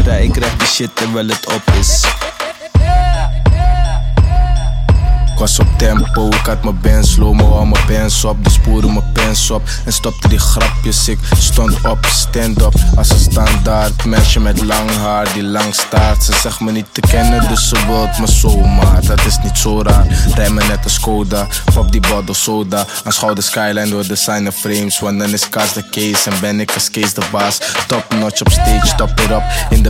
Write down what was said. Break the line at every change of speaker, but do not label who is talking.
vrij, ik krijg die shit terwijl het op is. Ik was op tempo, ik had mijn band slow-mo, al mijn bands op. Dus spoorde mijn pens op en stopte die grapjes. Ik stond op, stand-up, als een standaard meisje met lang haar die lang staart. Ze zegt me niet te kennen, dus ze wilt me zomaar. Dat is niet zo raar, rij me net een Skoda. Pop die bottle soda, aanschouw de skyline door designer frames. Want dan is Kaas de case en ben ik als Kees de baas. Top notch op stage, top it up in de